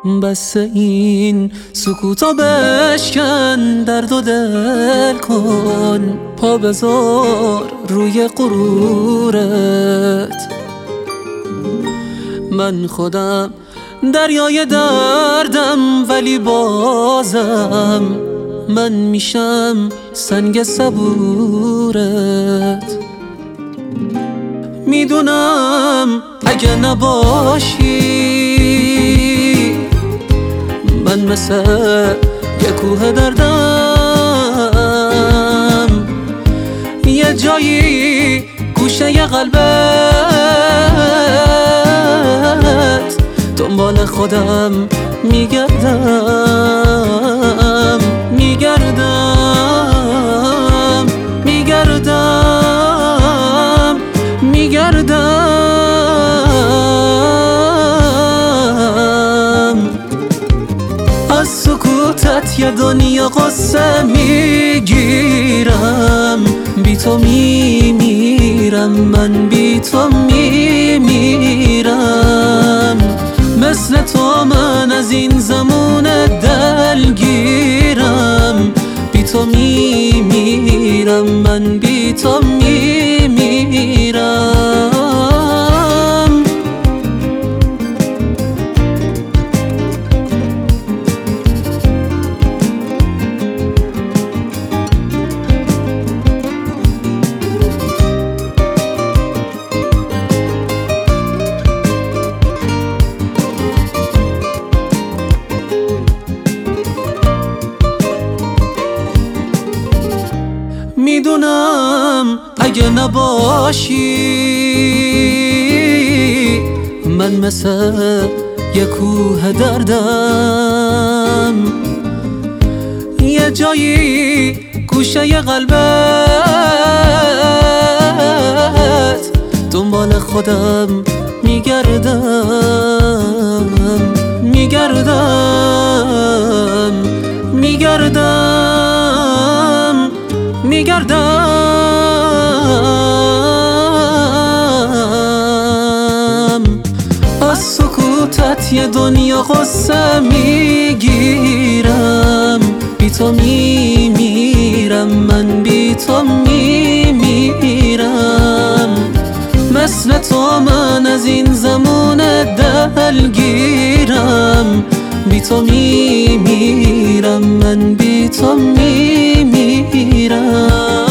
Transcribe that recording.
بس این سکوتو بشکن، درد و دل کن، پا بذار روی غرورت. من خودم دریای دردم، ولی بازم من میشم سنگ صبورت. میدونم اگه نباشی من مثل یه کوه دردم، یه جایی گوشه ی قلبت دنبال خودم میگردم میگردم میگردم میگردم. از سکوتت یه دنیا قصه میگیرم، بی تو میمیرم، من بی تو میمیرم. مثل تو من از این زمون دلگیرم، بی تو میمیرم، من بی تو میمیرم. میدونم اگه نباشی من مثل یه کوه دردم، یه جایی گوشه ی قلبت دنبال خودم میگردم میگردم میگردم میگردم. از سکوتت یه دنیا قصه میگیرم، بی تو میمیرم، من بی تو میمیرم. مثل تو من از این زمون دلگیرم، بی تو میمیرم، من بی تو میمیرم.